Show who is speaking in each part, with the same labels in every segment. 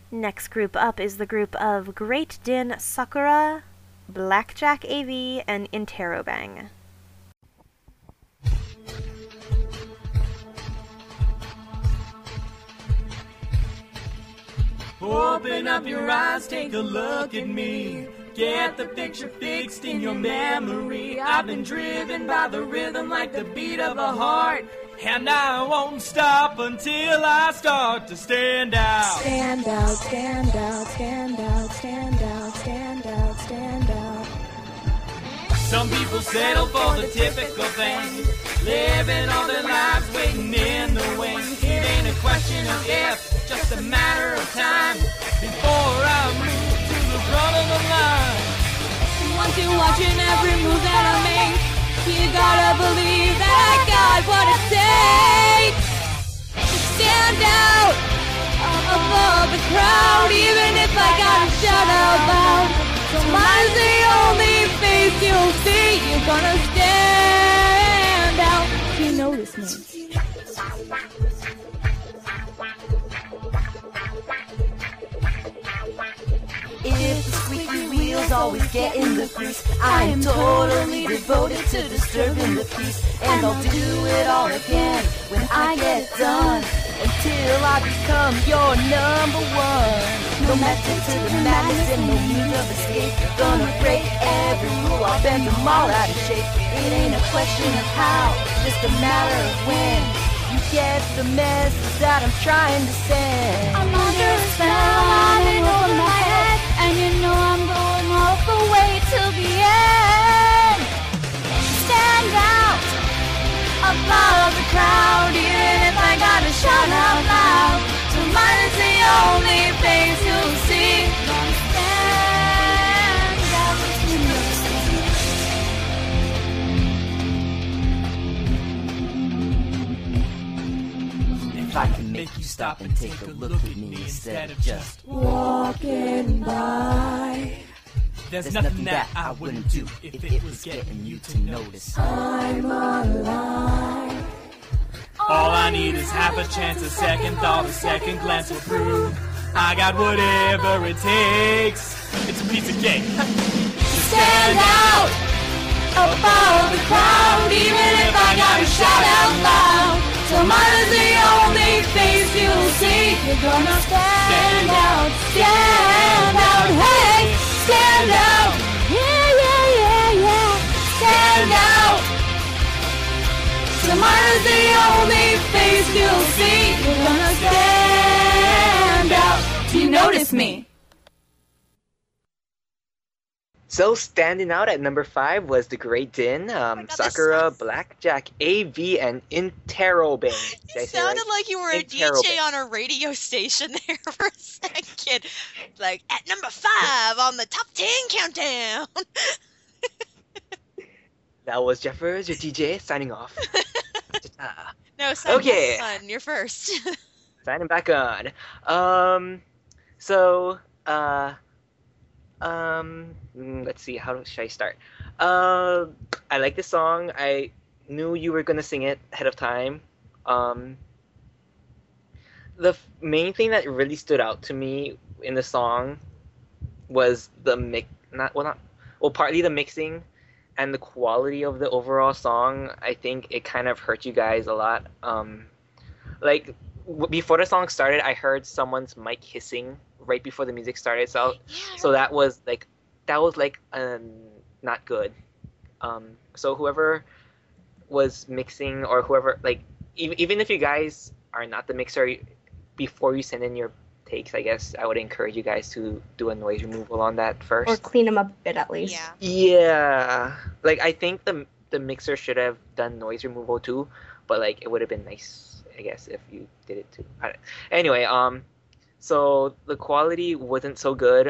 Speaker 1: Next group up is the group of Great Din Sakura, Blackjack AV, and Interrobang.
Speaker 2: Open up your eyes, take a look at me. Get the picture fixed in your memory. I've been driven by the rhythm like the beat of a heart. And I won't stop until I start to stand out.
Speaker 3: Stand out, stand out, stand out, stand out, stand out, stand out.
Speaker 2: Some people settle for the typical thing, living all their lives waiting in the wings. It ain't a question of if, just a matter of time before I move to the front of the line.
Speaker 3: Once you're watching every move that I make, you gotta believe that I got what it takes to stand out above the crowd, even if I gotta shout out loud. So mine's the only face you'll see. You're gonna stand out. You notice me.
Speaker 4: If the squeaky wheels always get in the grease, I am totally devoted to disturbing the peace. And I'll do it all again when I get done, until I become your number one. No method to the madness and no means of escape. Gonna break every rule, I'll bend them all out of shape. It ain't a question of how, just a matter of when. You get the message that I'm trying to send.
Speaker 3: I'm under a spell, I'm in over my head, and you know I'm going all the way to the end. Stand out above the crowd, even if I gotta shout out loud. So mine is the only face you'll see. Stand out.
Speaker 4: If I can make you stop and take a look at me instead of just
Speaker 3: walking by,
Speaker 2: There's nothing that I wouldn't do if it was getting you to notice.
Speaker 3: I'm alive.
Speaker 2: All I need is half a chance, a second thought, a second glance will prove I got whatever it takes. It's a piece of cake.
Speaker 3: Stand out above the crowd, even if I gotta shout out loud. So mine is the only face you'll see. You're gonna stand out, hey, stand out. Yeah, yeah, yeah, yeah, stand out. So mine is the only face you'll see. You're gonna stand out. Do you notice me?
Speaker 5: So standing out at number 5 was the Great Din, Sakura, Blackjack, AV, and Interrobang.
Speaker 6: You sounded like you were a DJ on a radio station there for a second. Like, at number 5 on the top 10 countdown.
Speaker 5: That was Jeffers, your DJ, signing off.
Speaker 6: No, son,
Speaker 5: Okay.
Speaker 6: son, you're first.
Speaker 5: Signing back on. Let's see, how should I start? I like this song. I knew you were gonna sing it ahead of time. The main thing that really stood out to me in the song was the partly the mixing and the quality of the overall song. I think it kind of hurt you guys a lot. Before the song started, I heard someone's mic hissing right before the music started. So that was not good. So whoever was mixing, or whoever, like, even if you guys are not the mixer, before you send in your takes, I guess I would encourage you guys to do a noise removal on that first.
Speaker 7: Or clean them up a bit at least.
Speaker 5: Yeah. Like, I think the mixer should have done noise removal too, but like it would have been nice, I guess, if you did it too. Anyway, so the quality wasn't so good.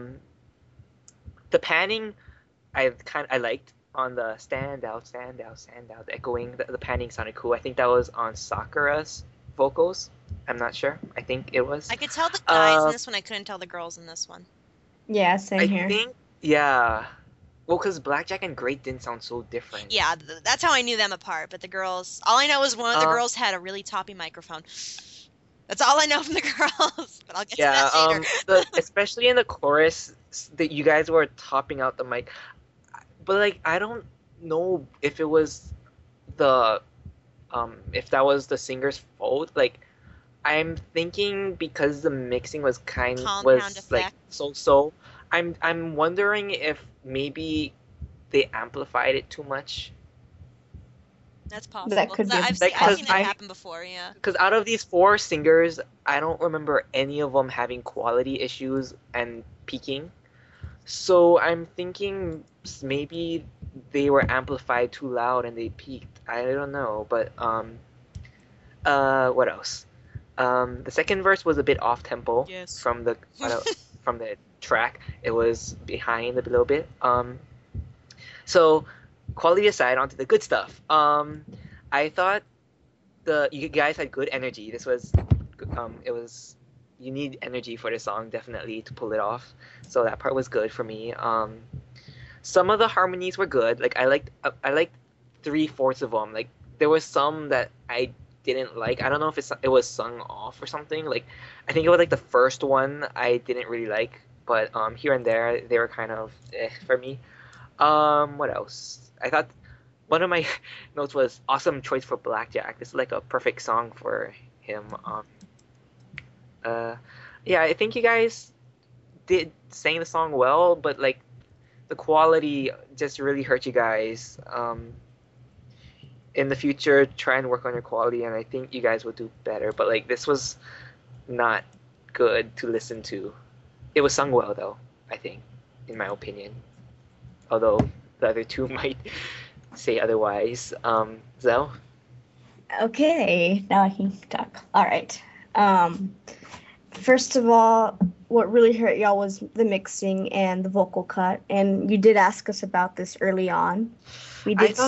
Speaker 5: The panning, I liked on the stand out, the echoing. The panning sounded cool. I think that was on Sakura's vocals. I'm not sure. I think it was.
Speaker 6: I could tell the guys in this one. I couldn't tell the girls in this one.
Speaker 7: Yeah, same here.
Speaker 5: I think, yeah. Well, because Blackjack and Great didn't sound so different.
Speaker 6: Yeah, that's how I knew them apart. But the girls, all I know is one of the girls had a really toppy microphone. That's all I know from the girls, but I'll get to that later.
Speaker 5: Especially in the chorus, that you guys were topping out the mic, but like I don't know if it was the if that was the singer's fault. Like I'm thinking because the mixing was like so. I'm wondering if maybe they amplified it too much.
Speaker 6: That's possible.
Speaker 7: That could be.
Speaker 6: I've seen it happen before, yeah.
Speaker 5: Because out of these 4 singers, I don't remember any of them having quality issues and peaking. So I'm thinking maybe they were amplified too loud and they peaked. I don't know, but what else? The second verse was a bit off tempo from the from the track. It was behind a little bit. So quality aside, onto the good stuff. I thought you guys had good energy. This was you need energy for the song definitely to pull it off. So that part was good for me. Some of the harmonies were good. Like I liked 3/4 of them. Like there was some that I didn't like. I don't know if it was sung off or something. Like I think it was like the first one I didn't really like, but here and there they were kind of for me. What else? I thought one of my notes was awesome choice for Blackjack. This is like a perfect song for him. Yeah, I think you guys sang the song well, but like the quality just really hurt you guys. In the future, try and work on your quality, and I think you guys will do better. But like this was not good to listen to. It was sung well though, I think, in my opinion. Although the other 2 might say otherwise. Zell?
Speaker 7: Okay, now I can talk. All right. First of all, what really hurt y'all was the mixing and the vocal cut, and you did ask us about this early on. We did.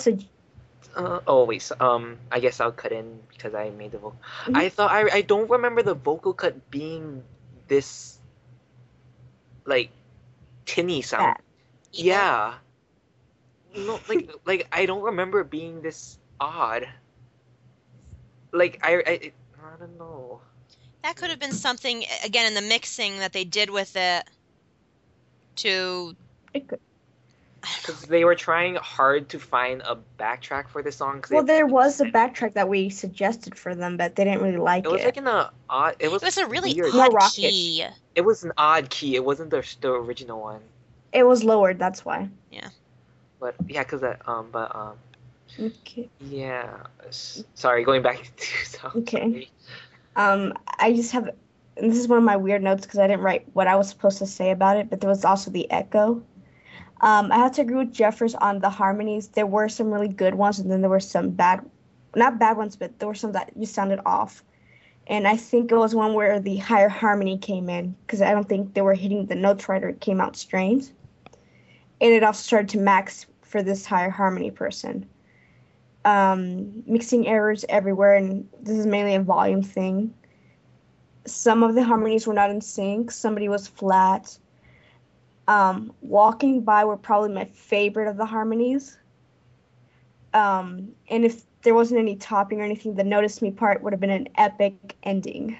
Speaker 5: I guess I'll cut in because I made the vocal. Mm-hmm. I thought I don't remember the vocal cut being this like tinny sound. Yeah. No, like I don't remember it being this odd. Like I don't know.
Speaker 6: That could have been something again in the mixing that they did with it to.
Speaker 7: It could.
Speaker 5: Because they were trying hard to find a backtrack for the song.
Speaker 7: Well, there was a backtrack that we suggested for them, but they didn't really like it.
Speaker 5: It was like in a odd. It was
Speaker 6: a really
Speaker 5: weird.
Speaker 6: odd key.
Speaker 5: It was an odd key. It wasn't the original one.
Speaker 7: It was lowered. That's why.
Speaker 6: Yeah.
Speaker 5: But yeah, because that
Speaker 7: Okay.
Speaker 5: Yeah. Sorry, going back to songs.
Speaker 7: Okay. I just have. And this is one of my weird notes because I didn't write what I was supposed to say about it, but there was also the echo. I have to agree with Jeffers on the harmonies. There were some really good ones, and then there were some not bad ones, but there were some that just sounded off. And I think it was one where the higher harmony came in, because I don't think they were hitting the notes right, or it came out strange. And it also started to max for this higher harmony person. Mixing errors everywhere, and this is mainly a volume thing. Some of the harmonies were not in sync. Somebody was flat. Walking By were probably my favorite of the harmonies. And if there wasn't any topping or anything, the Notice Me part would have been an epic ending.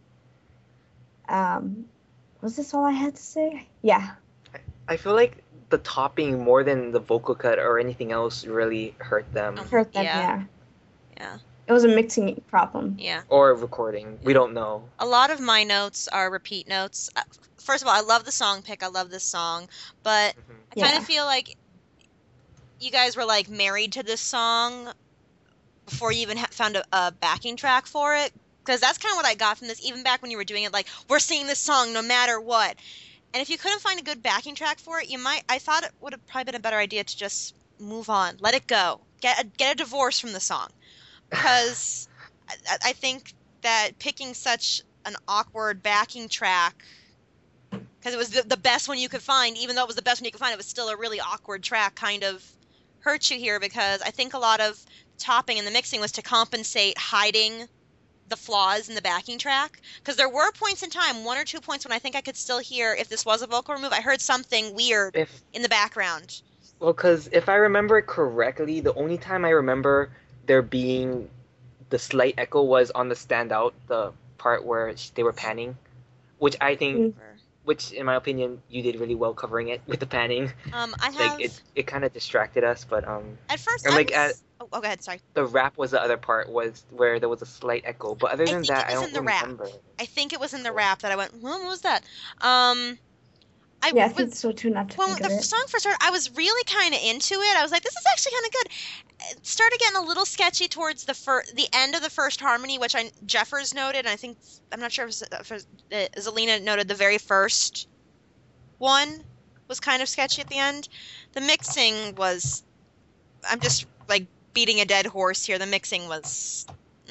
Speaker 7: Was this all I had to say? Yeah.
Speaker 5: I feel like the topping more than the vocal cut or anything else really hurt them.
Speaker 6: Yeah.
Speaker 7: It was a mixing problem.
Speaker 6: Yeah.
Speaker 5: Or recording. We don't know.
Speaker 6: A lot of my notes are repeat notes. First of all, I love the song pick. I love this song. But I kind of feel like you guys were like married to this song before you even found a backing track for it. Because that's kind of what I got from this. Even back when you were doing it, like, we're singing this song no matter what. And if you couldn't find a good backing track for it, I thought it would have probably been a better idea to just move on. Let it go. Get a divorce from the song. Because I think that picking such an awkward backing track, because it was the best one you could find, even though it was the best one you could find, it was still a really awkward track, kind of hurt you here, because I think a lot of topping and the mixing was to compensate hiding the flaws in the backing track. Because there were points in time, 1 or 2 points, when I think I could still hear, if this was a vocal remove, I heard something weird in the background.
Speaker 5: Well, because if I remember it correctly, the only time I remember there being the slight echo was on the standout, the part where they were panning, which I think, which in my opinion, you did really well covering it with the panning.
Speaker 6: I have
Speaker 5: Like it kind of distracted us, but
Speaker 6: at first.
Speaker 5: and like
Speaker 6: oh, go ahead. Sorry.
Speaker 5: the rap was the other part was where there was a slight echo, but other than
Speaker 6: think
Speaker 5: that,
Speaker 6: it
Speaker 5: I
Speaker 6: was
Speaker 5: don't
Speaker 6: in the rap.
Speaker 5: remember.
Speaker 6: I think it was in the rap that I went, well, what was that?
Speaker 7: I think so too. Not to
Speaker 6: When
Speaker 7: think of
Speaker 6: the
Speaker 7: it.
Speaker 6: song first started, I was really kind of into it. I was like, this is actually kind of good. It started getting a little sketchy towards the end of the first harmony, which Jeffers noted, and I think, I'm not sure if Zelina noted the very first one was kind of sketchy at the end. The mixing was, I'm just like beating a dead horse here. The mixing was,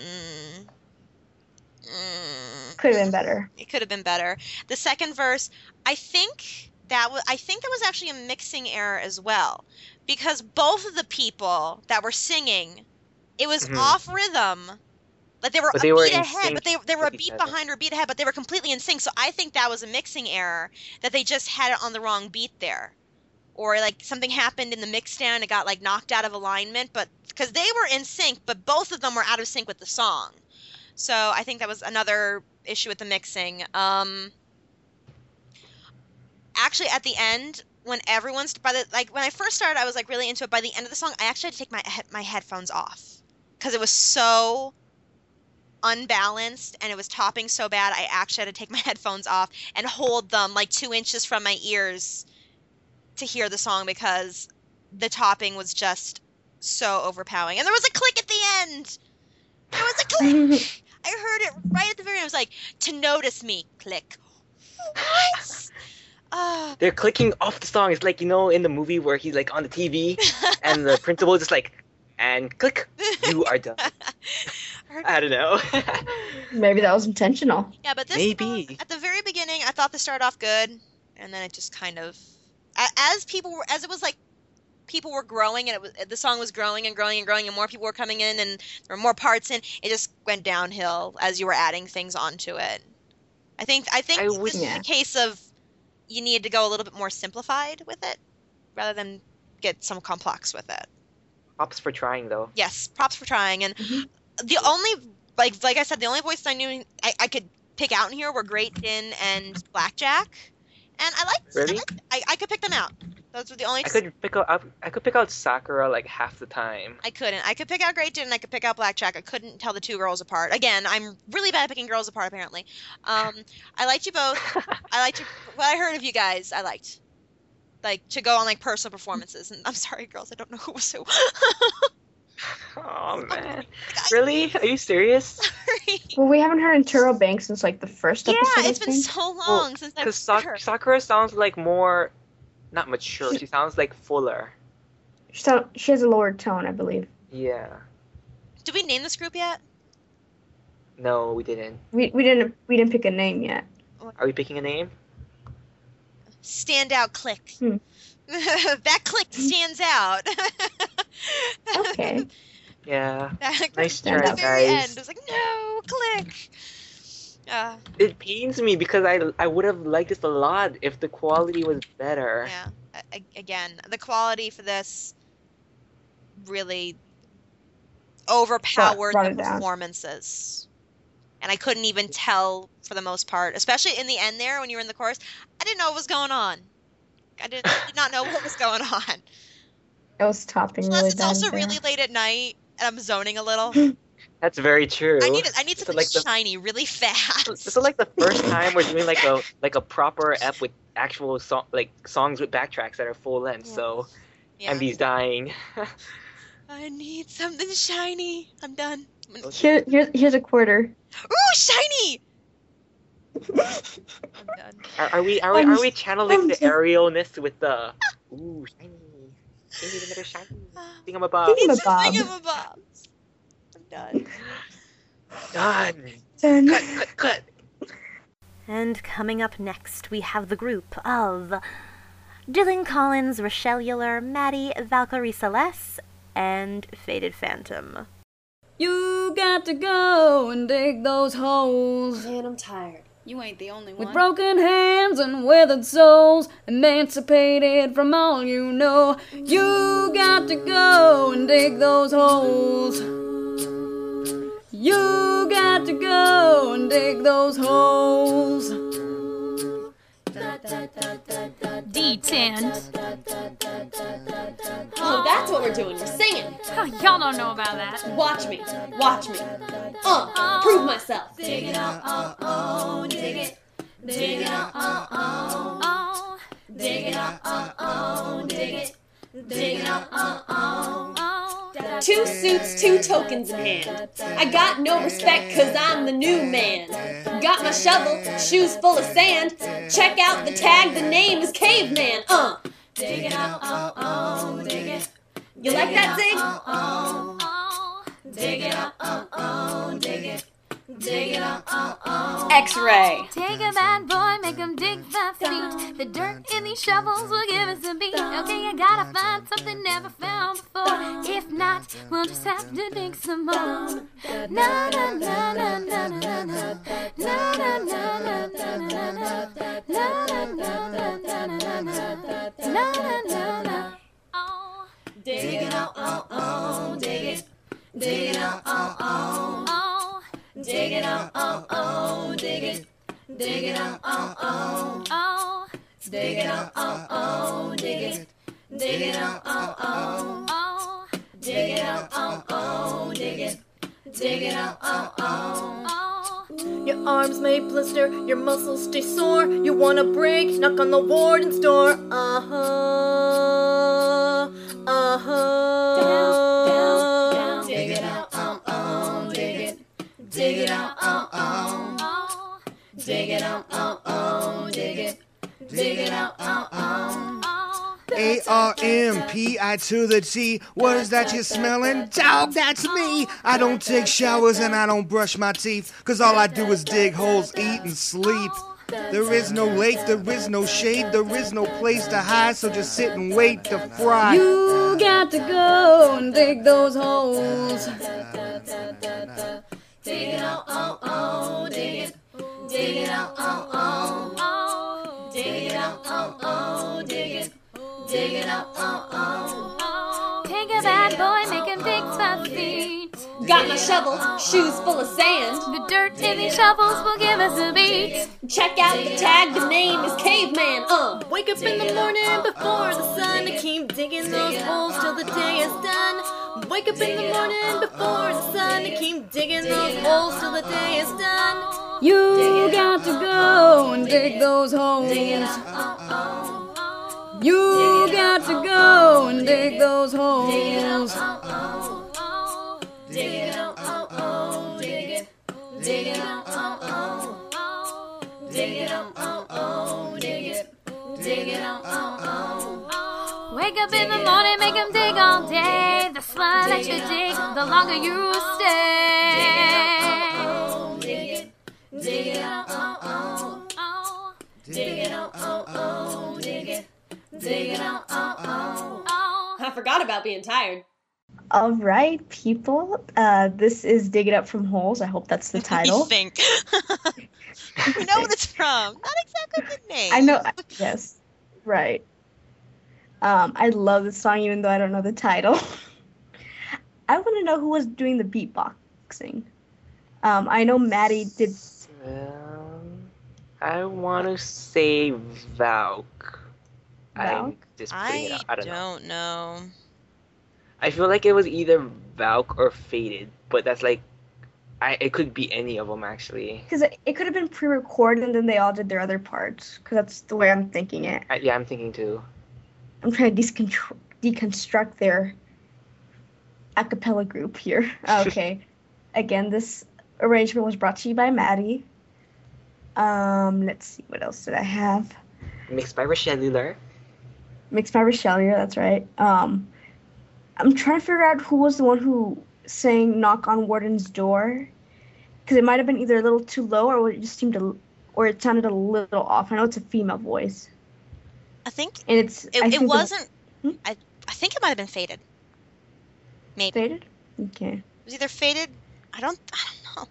Speaker 7: Could have been better.
Speaker 6: it could have been better. The second verse, I think that was actually a mixing error as well, because both of the people that were singing, it was off rhythm. Like they were
Speaker 5: But
Speaker 6: a
Speaker 5: they were
Speaker 6: beat
Speaker 5: in
Speaker 6: ahead,
Speaker 5: sync
Speaker 6: but they were a
Speaker 5: with each
Speaker 6: beat
Speaker 5: other.
Speaker 6: behind or a beat ahead, but they were completely in sync. So I think that was a mixing error, that they just had it on the wrong beat there. Or like something happened in the mix down, it got like knocked out of alignment, but because they were in sync, but both of them were out of sync with the song. So I think that was another issue with the mixing. Actually, at the end, when everyone's when I first started, I was like really into it. By the end of the song, I actually had to take my headphones off because it was so unbalanced and it was topping so bad. I actually had to take my headphones off and hold them like 2 inches from my ears to hear the song because the topping was just so overpowering. And there was a click at the end. There was a click. I heard it right at the very end. I was like, to notice me, click. What?
Speaker 5: They're clicking off the song. It's like, you know, in the movie where he's like on the TV and the principal just like, and click, you are done. I don't know.
Speaker 7: Maybe that was intentional.
Speaker 6: Yeah, but this
Speaker 5: Maybe.
Speaker 6: song, at the very beginning, I thought this started off good, and then it just kind of, as it was like people were growing and the song was growing and growing and growing and more people were coming in and there were more parts in, it just went downhill as you were adding things onto it. I think this is a case of you need to go a little bit more simplified with it rather than get some complex with it.
Speaker 5: Props for trying though.
Speaker 6: Yes, props for trying. And the only, like I said, the only voices I knew I could pick out in here were Great Din and Blackjack. And I liked,
Speaker 5: Really?
Speaker 6: I could pick them out. Those were the only.
Speaker 5: I could pick out Sakura like half the time.
Speaker 6: I couldn't. I could pick out Great Din and I could pick out Blackjack. I couldn't tell the two girls apart. Again, I'm really bad at picking girls apart, apparently. I liked you both. What I heard of you guys, I liked. Like, to go on, like, personal performances. And I'm sorry, girls, I don't know who was who.
Speaker 5: Oh, man. Really? Are you serious?
Speaker 6: Sorry.
Speaker 7: Well, we haven't heard Turo Banks since like the first episode.
Speaker 6: Yeah, it's
Speaker 7: I
Speaker 6: been
Speaker 7: think.
Speaker 6: so long since I've
Speaker 5: Because
Speaker 6: heard her.
Speaker 5: Sakura sounds like more, not mature. She sounds like fuller.
Speaker 7: She has a lower tone, I believe.
Speaker 5: Yeah.
Speaker 6: Did we name this group yet?
Speaker 5: No, we didn't.
Speaker 7: We didn't pick a name yet.
Speaker 5: Are we picking a name?
Speaker 6: Standout click.
Speaker 7: Hmm.
Speaker 6: That click stands out.
Speaker 7: Okay.
Speaker 5: Yeah.
Speaker 6: That click
Speaker 5: Nice
Speaker 6: at
Speaker 7: try,
Speaker 6: the very
Speaker 5: guys.
Speaker 6: end. It was like, no, click.
Speaker 5: It pains me because I would have liked this a lot if the quality was better.
Speaker 6: Yeah. Again, the quality for this really overpowered
Speaker 7: Brought
Speaker 6: the
Speaker 7: it down.
Speaker 6: performances. And I couldn't even tell for the most part, especially in the end there when you were in the chorus. I didn't know what was going on. I did not know what was going on.
Speaker 7: It was topping
Speaker 6: Plus,
Speaker 7: really
Speaker 6: it's
Speaker 7: bad
Speaker 6: also
Speaker 7: there.
Speaker 6: really late at night, and I'm zoning a little.
Speaker 5: That's very true.
Speaker 6: I need
Speaker 5: This
Speaker 6: something
Speaker 5: is like
Speaker 6: shiny really fast.
Speaker 5: This is like the first time we're doing like a proper ep with actual songs with backtracks that are full length.
Speaker 6: Yeah.
Speaker 5: So
Speaker 6: Yeah.
Speaker 5: MD's dying.
Speaker 6: I need something shiny. I'm done.
Speaker 7: Here's a quarter.
Speaker 6: Ooh, shiny! I'm done.
Speaker 5: Are we channeling the aerialness with the ooh shiny? Give me another shiny thingamabob.
Speaker 6: It's a
Speaker 7: Thingamabob.
Speaker 6: thingamabobs. I'm done.
Speaker 5: Done. Cut.
Speaker 1: And coming up next, we have the group of Dylan Collins, Rochelle Euler, Maddie, Valkyrie Celeste, and Faded Phantom.
Speaker 3: You got to go and dig those holes.
Speaker 8: Man, I'm tired.
Speaker 3: You ain't the only one. With broken hands and withered souls, emancipated from all you know. You got to go and dig those holes. You got to go and dig those holes.
Speaker 8: D10.
Speaker 9: Oh, that's what we're doing. We're singing.
Speaker 8: Oh, y'all don't know about that.
Speaker 9: Watch me. Watch me. Prove myself.
Speaker 8: Dig it up, dig it. Dig it up, dig it up, dig it. Dig it up,
Speaker 9: 2 suits, 2 tokens in hand. I got no respect cause I'm the new man. Got my shovel, shoes full of sand. Check out the tag, the name is Caveman.
Speaker 8: Dig it up, dig it.
Speaker 9: You like that, Zig?
Speaker 8: Dig it up, dig it. Dig it up,
Speaker 9: X-Ray.
Speaker 8: Take a bad boy, make him dig 5 feet. The dirt in these shovels will give us a beat. Okay, I gotta find something never found before. If not, we'll just have to dig some more. Na na na na na na na na. Na na na na na na na. Na na na na na na na. Na na na na. Dig it up, dig it. Dig it up, dig it up, dig it. Dig it up, dig it up, dig it. Dig it up, dig it up, dig it. Dig it up,
Speaker 3: Your arms may blister, your muscles stay sore. You wanna break, knock on the warden's door.
Speaker 8: down. Dig it up, dig it. Dig it up, dig it up, dig it. Dig it up,
Speaker 10: A-R-M-P-I to the T. What is that you're smelling? Dog, that's me. I don't take showers and I don't brush my teeth, cause all I do is dig holes, eat and sleep. There is no lake, there is no shade, there is no place to hide, so just sit and wait to fry.
Speaker 3: You got to go and dig those holes.
Speaker 8: dig it up, dig it. Dig it up, dig it up, dig it. Dig it up, Take a bad boy, make him dig 5 feet.
Speaker 9: Got my shovel, shoes full of sand.
Speaker 8: The dirt in these shovels will give us a beat.
Speaker 9: Check out the tag, the name is Caveman.
Speaker 3: Wake up in the morning before the sun to keep digging those holes till the day is done. Wake up in the morning before the sun to keep digging those holes till the day is done. You got to go and dig those holes. You got to go and dig those holes.
Speaker 8: Dig it up, dig it. Dig it up, dig it up, dig it. Dig it up, Wake up in the morning, make him dig all day. The slower that you dig, the longer you stay. Dig it, dig it up, dig it up, dig it. Dig it up,
Speaker 9: I forgot about being tired.
Speaker 7: All right, people. This is Dig It Up from Holes. I hope that's the title.
Speaker 6: You think? We know what it's from. Not exactly the name.
Speaker 7: I know. Yes. Right. I love this song even though I don't know the title. I want to know who was doing the beatboxing. I know Maddie did.
Speaker 5: I want to say Valk.
Speaker 7: Valk?
Speaker 6: I don't know.
Speaker 5: I feel like it was either Valk or Faded, but that's like, it could be any of them actually.
Speaker 7: Because it could have been pre-recorded and then they all did their other parts. Because that's the way I'm thinking it.
Speaker 5: Yeah, I'm thinking too.
Speaker 7: I'm trying to deconstruct their a cappella group here. Okay. Again, this arrangement was brought to you by Maddie. Let's see, what else did I have?
Speaker 5: Mixed by Rochelle Lular.
Speaker 7: Mixed by Rochelle, that's right. I'm trying to figure out who was the one who sang "Knock on Warden's Door," because it might have been either a little too low or it just seemed or it sounded a little off. I know it's a female voice.
Speaker 6: I think
Speaker 7: and
Speaker 6: it wasn't. I think it might have been Faded. Maybe.
Speaker 7: Faded? Okay.
Speaker 6: It was either Faded. I don't know.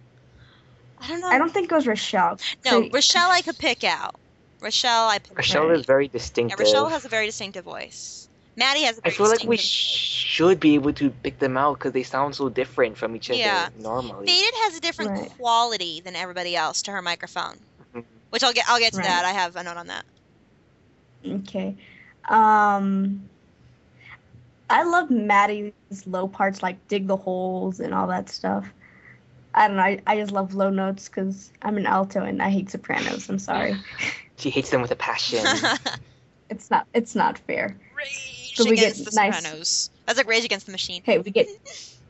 Speaker 7: I don't think it was Rochelle.
Speaker 6: No, Rochelle I could pick out. Rochelle
Speaker 5: is very distinctive.
Speaker 6: Yeah, Rochelle has a very distinctive voice. Maddie has a
Speaker 5: I
Speaker 6: very
Speaker 5: feel like we
Speaker 6: distinct-
Speaker 5: should be able to pick them out because they sound so different from each other
Speaker 6: Yeah.
Speaker 5: normally.
Speaker 6: Faded has a different
Speaker 7: Right.
Speaker 6: quality than everybody else to her microphone,
Speaker 5: Mhm.
Speaker 6: which I'll get to
Speaker 7: Right.
Speaker 6: that. I have a note on that.
Speaker 7: Okay. I love Maddie's low parts, like dig the holes and all that stuff. I don't know. I just love low notes because I'm an alto and I hate sopranos. I'm sorry.
Speaker 5: She hates them with a passion.
Speaker 7: It's not fair.
Speaker 6: Rage
Speaker 7: So we get
Speaker 6: Against the
Speaker 7: nice-
Speaker 6: Sopranos. That's like Rage Against the Machine.
Speaker 7: Okay, we get.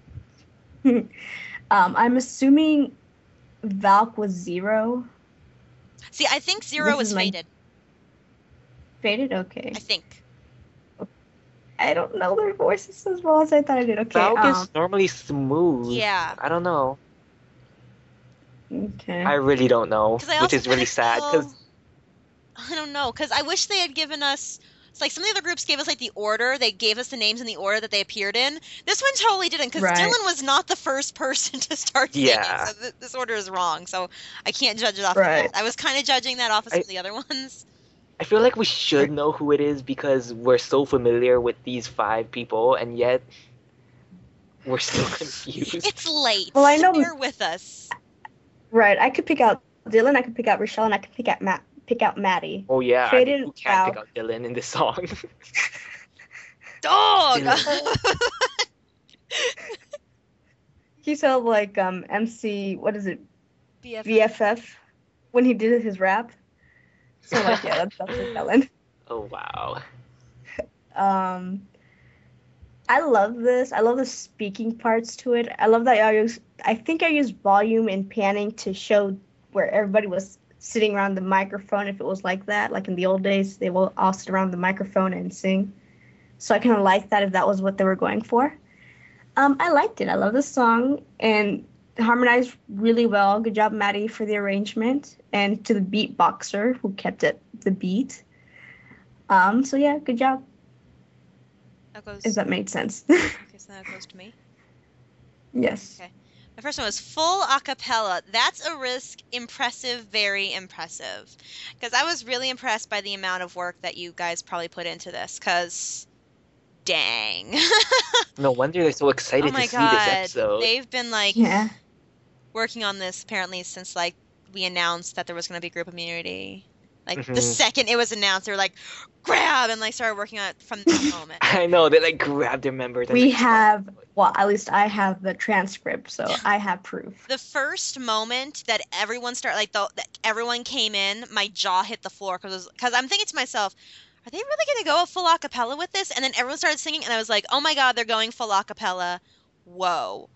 Speaker 7: I'm assuming Valk was 0.
Speaker 6: See, I think Zero
Speaker 7: This
Speaker 6: was
Speaker 7: is my-
Speaker 6: Faded.
Speaker 7: Faded? Okay.
Speaker 6: I think.
Speaker 7: I don't know their voices as well as I thought I did. Okay.
Speaker 5: Valk is normally smooth.
Speaker 6: Yeah.
Speaker 5: I don't know.
Speaker 7: Okay.
Speaker 5: I really don't know,
Speaker 6: 'Cause I
Speaker 5: which
Speaker 6: also
Speaker 5: is really
Speaker 6: kinda
Speaker 5: sad
Speaker 6: feel-
Speaker 5: because
Speaker 6: I don't know, because I wish they had given us. It's like some of the other groups gave us like the order. They gave us the names in the order that they appeared in. This one totally didn't, because
Speaker 7: Right.
Speaker 6: Dylan was not the first person to start singing.
Speaker 5: Yeah.
Speaker 6: So this order is wrong. So I can't judge it off
Speaker 7: Right.
Speaker 6: of that. I was kind of judging that off of some of the other ones.
Speaker 5: I feel like we should know who it is because we're so familiar with these 5 people, and yet we're still confused.
Speaker 6: It's late.
Speaker 7: Well, I know-
Speaker 6: Bear with us.
Speaker 7: Right. I could pick out Dylan. I could pick out Rochelle, and I could pick out Maddie.
Speaker 5: Oh yeah,
Speaker 7: Faded
Speaker 5: who can't pick
Speaker 7: Valk.
Speaker 5: out Dylan in this song?
Speaker 6: Dog.
Speaker 7: He sounded like MC. What is it?
Speaker 6: BFF.
Speaker 7: VFF when he did his rap. So like, yeah, that's definitely Dylan.
Speaker 5: Oh wow.
Speaker 7: I love this. I love the speaking parts to it. I love that I think I used volume and panning to show where everybody was sitting around the microphone. If it was like that, like in the old days, they will all sit around the microphone and sing. So I kind of like that if that was what they were going for. I liked it. I love the song and harmonized really well. Good job, Maddie, for the arrangement and to the beatboxer who kept it the beat. So yeah, good job.
Speaker 6: That goes.
Speaker 7: If that made sense.
Speaker 6: Okay, so now it goes to me.
Speaker 7: Yes.
Speaker 6: Okay. My first one was full acapella. That's a risk. Impressive, very impressive. Because I was really impressed by the amount of work that you guys probably put into this. Because, dang.
Speaker 5: No wonder they're so excited
Speaker 6: Oh my
Speaker 5: to see this
Speaker 6: god.
Speaker 5: episode.
Speaker 6: They've been like
Speaker 7: Yeah.
Speaker 6: working on this apparently since like we announced that there was going to be group immunity. Like the
Speaker 5: Mhm.
Speaker 6: second it was announced, they were like, grab, and like started working on it from that moment.
Speaker 5: I know they like grabbed their members. and
Speaker 7: We
Speaker 5: like,
Speaker 7: have, well, at least I have the transcript, so I have proof.
Speaker 6: The first moment that everyone started, like that everyone came in, my jaw hit the floor because I'm thinking to myself, are they really going to go full acapella with this? And then everyone started singing, and I was like, oh my god, they're going full acapella. Whoa.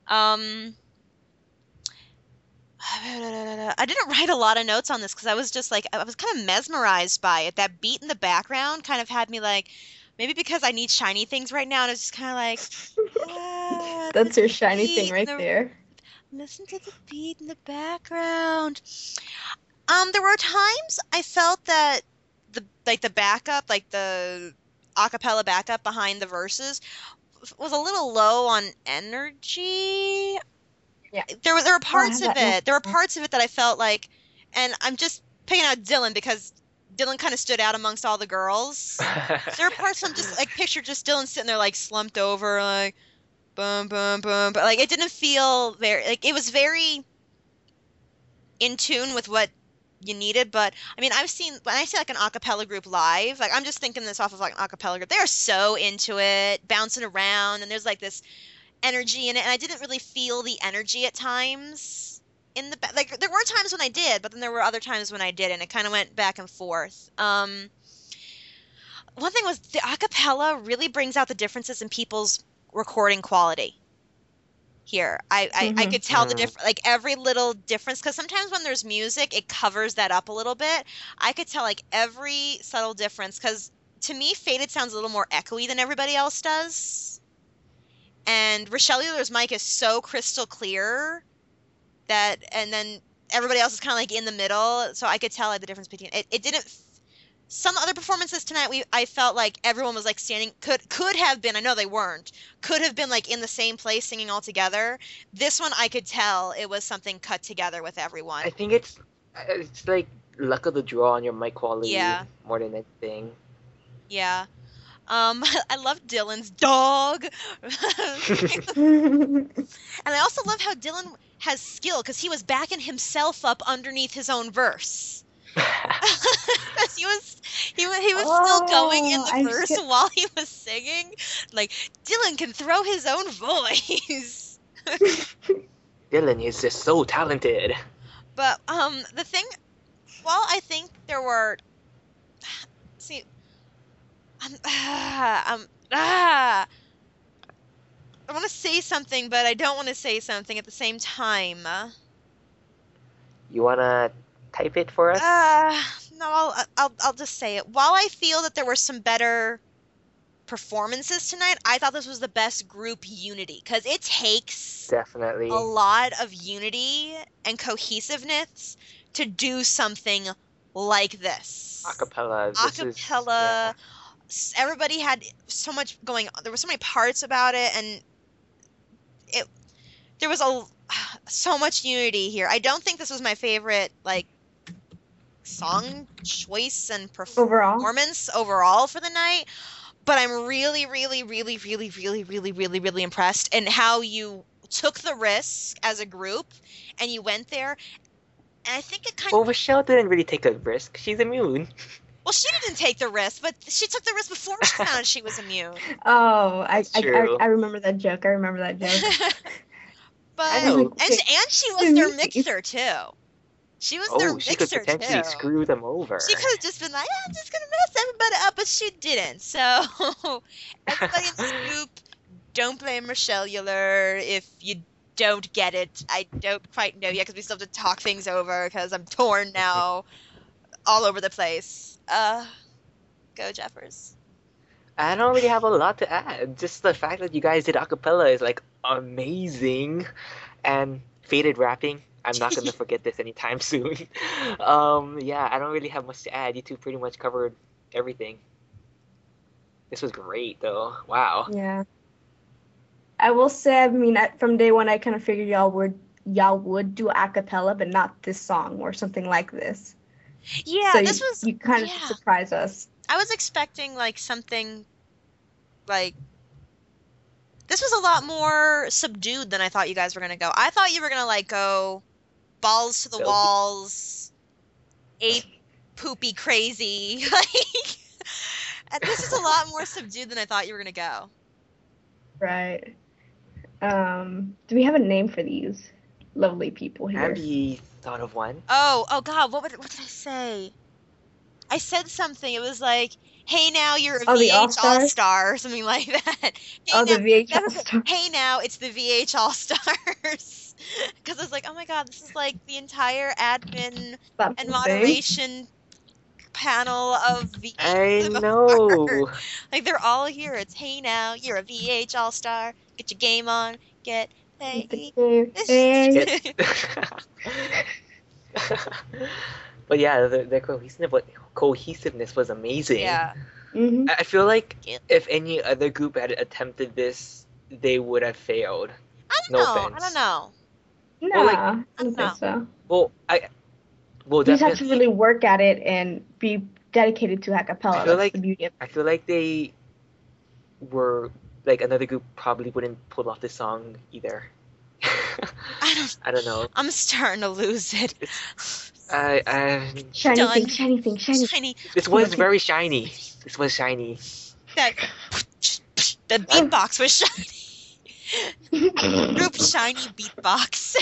Speaker 6: I didn't write a lot of notes on this because I was just like, I was kind of mesmerized by it. That beat in the background kind of had me like, maybe because I need shiny things right now, and it's just kind of like, ah,
Speaker 7: That's
Speaker 6: the
Speaker 7: your shiny
Speaker 6: beat
Speaker 7: thing
Speaker 6: in
Speaker 7: right
Speaker 6: the-
Speaker 7: there.
Speaker 6: Listen to the beat in the background. There were times I felt that the backup, like the acapella backup behind the verses, was a little low on energy.
Speaker 7: Yeah.
Speaker 6: There were parts
Speaker 7: have
Speaker 6: of
Speaker 7: that
Speaker 6: it. There were parts of it that I felt like, and I'm just picking out Dylan because Dylan kind of stood out amongst all the girls. There were parts I'm just like picture just Dylan sitting there like slumped over, like boom, boom, boom, but like it didn't feel very like it was very in tune with what you needed. But I mean, I've seen when I see like an acapella group live, like I'm just thinking this off of like an acapella group. They are so into it, bouncing around, and there's like this energy in it, and I didn't really feel the energy at times in the like there were times when I did, but then there were other times when I didn't. It kind of went back and forth. One thing was the acapella really brings out the differences in people's recording quality. Here, I could tell the difference, like every little difference, because sometimes when there's music, it covers that up a little bit. I could tell like every subtle difference, because to me, Faded sounds a little more echoey than everybody else does. And Rochelle Euler's mic is so crystal clear that, and then everybody else is kind of like in the middle, so I could tell like the difference between it. It didn't. Some other performances tonight, I felt like everyone was like standing. Could have been. I know they weren't. Could have been like in the same place singing all together. This one, I could tell it was something cut together with everyone.
Speaker 5: I think it's like luck of the draw on your mic quality
Speaker 6: Yeah.
Speaker 5: more than anything.
Speaker 6: Yeah. I love Dylan's dog. And I also love how Dylan has skill because he was backing himself up underneath his own verse. Because he was still going in the verse while he was singing. Like, Dylan can throw his own voice.
Speaker 5: Dylan is just so talented.
Speaker 6: But the thing, well, I think there were. See, I want to say something, but I don't want to say something at the same time.
Speaker 5: You wanna type it for us?
Speaker 6: No, I'll just say it. While I feel that there were some better performances tonight, I thought this was the best group unity because it takes
Speaker 5: definitely
Speaker 6: a lot of unity and cohesiveness to do something like this.
Speaker 5: Acapella.
Speaker 6: Acapella. Everybody had so much going on. There were so many parts about it, and there was so much unity here. I don't think this was my favorite song choice and performance overall for the night, but I'm really, really, really, really, really, really, really, really impressed in how you took the risk as a group and you went there. And I think it kind of.
Speaker 5: Well, Rochelle didn't really take a risk. She's immune.
Speaker 6: Well, she didn't take the risk, but she took the risk before she found she was immune.
Speaker 7: Oh, I remember that joke.
Speaker 6: But and she was their mixer too. She was their mixer
Speaker 5: she could potentially
Speaker 6: too.
Speaker 5: screw them over.
Speaker 6: She could have just been like, I'm just gonna mess everybody up, but she didn't. So everybody in this group, don't blame Rochelle Euler if you don't get it. I don't quite know yet because we still have to talk things over because I'm torn now, all over the place. Go Jeffers.
Speaker 5: I don't really have a lot to add. Just the fact that you guys did acapella is amazing, and faded rapping. I'm not gonna forget this anytime soon. Yeah, I don't really have much to add. You two pretty much covered everything. This was great, though. Wow.
Speaker 7: Yeah. I will say, I mean, from day one, I kind of figured y'all would do acapella, but not this song or something like this.
Speaker 6: Yeah,
Speaker 7: so you kind of surprise us.
Speaker 6: I was expecting something this was a lot more subdued than I thought you guys were gonna go. I thought you were gonna go balls to the walls, ape poopy crazy, and this is a lot more subdued than I thought you were gonna go.
Speaker 7: Right. Do we have a name for these lovely people here?
Speaker 5: Abby thought of one.
Speaker 6: Oh God, what did I say? I said something. It was hey now, you're a VH All-Star, or something like that. Hey,
Speaker 7: the VH All-Star.
Speaker 6: Hey now, it's the VH All-Stars. Because I was like, oh my God, this is the entire admin and moderation panel of VH.
Speaker 5: I know.
Speaker 6: They're all here. It's hey now, you're a VH All-Star. Get your game on. Get paid.
Speaker 5: But yeah, the cohesiveness was amazing.
Speaker 6: Yeah.
Speaker 7: Mm-hmm.
Speaker 5: I feel like if any other group had attempted this, they would have failed.
Speaker 6: I don't know.
Speaker 7: No, I don't think so.
Speaker 5: Well,
Speaker 7: you just have to really work at it and be dedicated to acapella. That's the beauty of it.
Speaker 5: I feel like they were another group probably wouldn't pull off this song either. I don't know.
Speaker 6: I'm starting to lose it.
Speaker 7: Shiny thing.
Speaker 5: This was very shiny. This was shiny.
Speaker 6: The beatbox was shiny. Group shiny beatbox.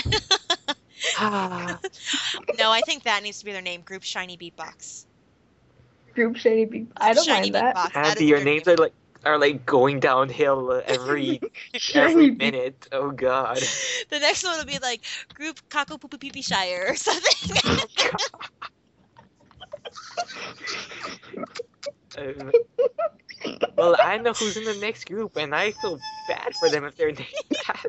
Speaker 6: No, I think that needs to be their name. Group shiny beatbox.
Speaker 7: Group shiny beatbox. I don't mind that.
Speaker 5: Andy, your names are going downhill every minute. Oh God.
Speaker 6: The next one will be Group Kako Poo Pee Pee Shire or something.
Speaker 5: Well, I know who's in the next group, and I feel bad for them if they're named that.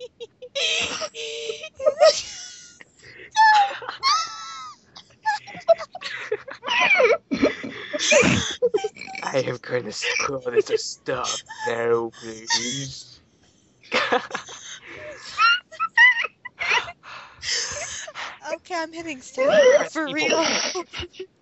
Speaker 5: I am going to scroll this to stop now, please.
Speaker 6: Okay, I'm hitting stop for real.